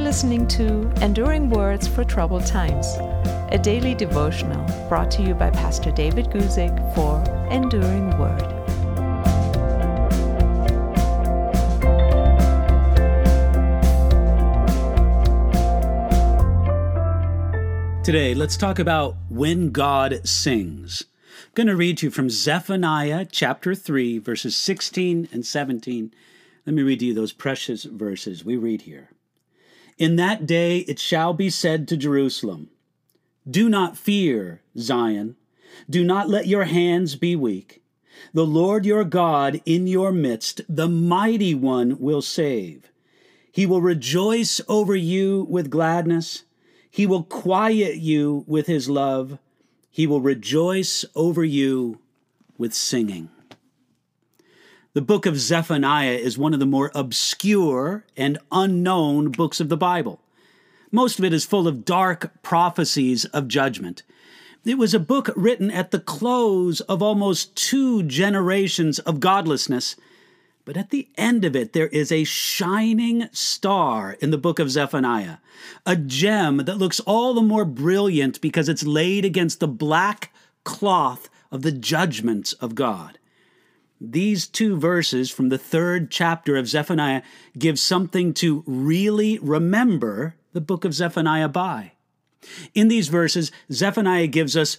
listening to Enduring Words for Troubled Times, a daily devotional brought to you by Pastor David Guzik for Enduring Word. Today, let's talk about when God sings. I'm going to read to you from Zephaniah chapter 3, verses 16 and 17. Let me read to you those precious verses. We read here. In that day it shall be said to Jerusalem, do not fear, Zion. Do not let your hands be weak. The Lord your God in your midst, the mighty one, will save. He will rejoice over you with gladness. He will quiet you with his love. He will rejoice over you with singing. The book of Zephaniah is one of the more obscure and unknown books of the Bible. Most of it is full of dark prophecies of judgment. It was a book written at the close of almost 2 generations of godlessness. But at the end of it, there is a shining star in the book of Zephaniah, a gem that looks all the more brilliant because it's laid against the black cloth of the judgments of God. These 2 verses from the 3rd chapter of Zephaniah give something to really remember the book of Zephaniah by. In these verses, Zephaniah gives us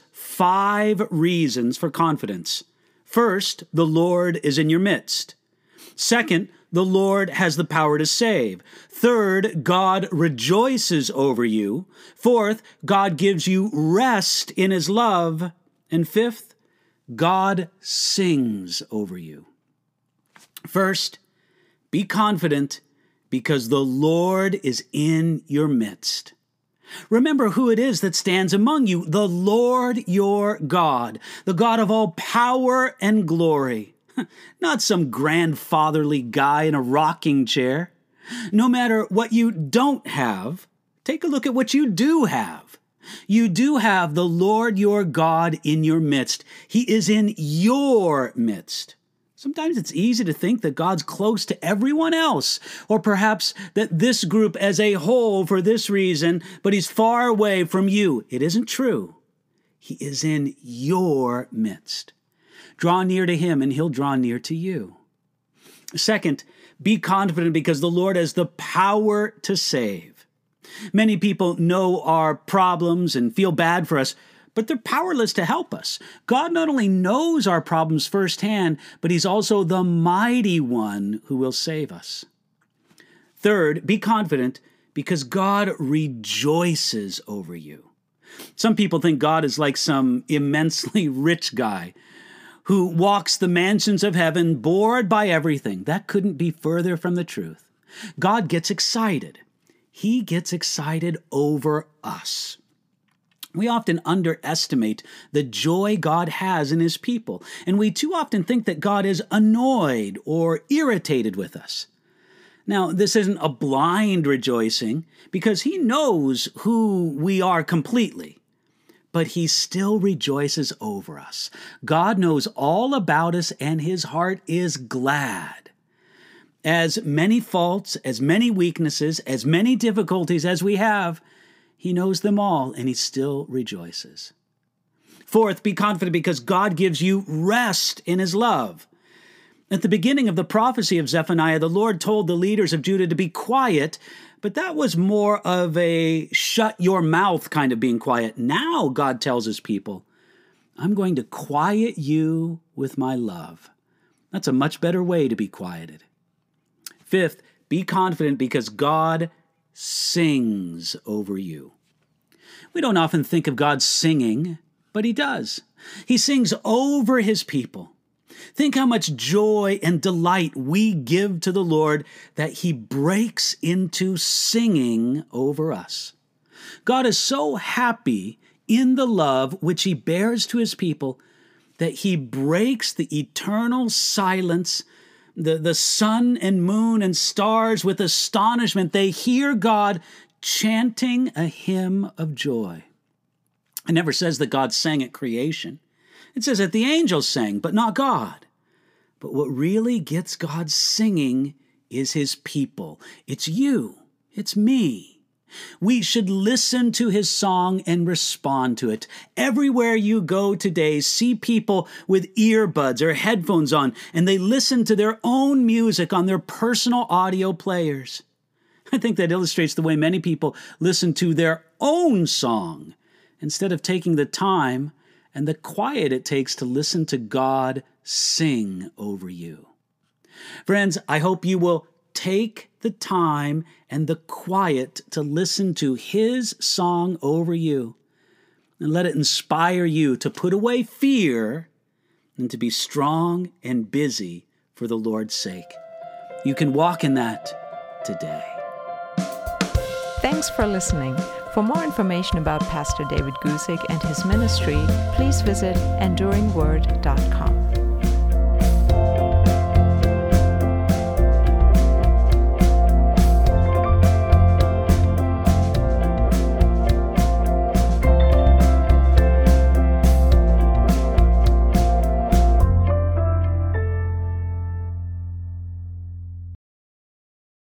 5 reasons for confidence. First, the Lord is in your midst. Second, the Lord has the power to save. Third, God rejoices over you. Fourth, God gives you rest in his love. And fifth, God sings over you. First, be confident because the Lord is in your midst. Remember who it is that stands among you, the Lord your God, the God of all power and glory. Not some grandfatherly guy in a rocking chair. No matter what you don't have, take a look at what you do have. You do have the Lord your God in your midst. He is in your midst. Sometimes it's easy to think that God's close to everyone else, or perhaps that this group as a whole for this reason, but he's far away from you. It isn't true. He is in your midst. Draw near to him and he'll draw near to you. Second, be confident because the Lord has the power to save. Many people know our problems and feel bad for us, but they're powerless to help us. God not only knows our problems firsthand, but he's also the mighty one who will save us. Third, be confident because God rejoices over you. Some people think God is like some immensely rich guy who walks the mansions of heaven, bored by everything. That couldn't be further from the truth. God gets excited. He gets excited over us. We often underestimate the joy God has in his people, and we too often think that God is annoyed or irritated with us. Now, this isn't a blind rejoicing because he knows who we are completely. But he still rejoices over us. God knows all about us, and his heart is glad. As many faults, as many weaknesses, as many difficulties as we have, he knows them all, and he still rejoices. Fourth, be confident because God gives you rest in his love. At the beginning of the prophecy of Zephaniah, the Lord told the leaders of Judah to be quiet, but that was more of a shut your mouth kind of being quiet. Now God tells his people, I'm going to quiet you with my love. That's a much better way to be quieted. Fifth, be confident because God sings over you. We don't often think of God singing, but he does. He sings over his people. Think how much joy and delight we give to the Lord that he breaks into singing over us. God is so happy in the love which he bears to his people that he breaks the eternal silence, the sun and moon and stars with astonishment. They hear God chanting a hymn of joy. It never says that God sang at creation. It says that the angels sang, but not God. But what really gets God singing is his people. It's you. It's me. We should listen to his song and respond to it. Everywhere you go today, see people with earbuds or headphones on, and they listen to their own music on their personal audio players. I think that illustrates the way many people listen to their own song instead of taking the time and the quiet it takes to listen to God sing over you. Friends, I hope you will take the time and the quiet to listen to his song over you, and let it inspire you to put away fear and to be strong and busy for the Lord's sake. You can walk in that today. Thanks for listening. For more information about Pastor David Guzik and his ministry, please visit enduringword.com.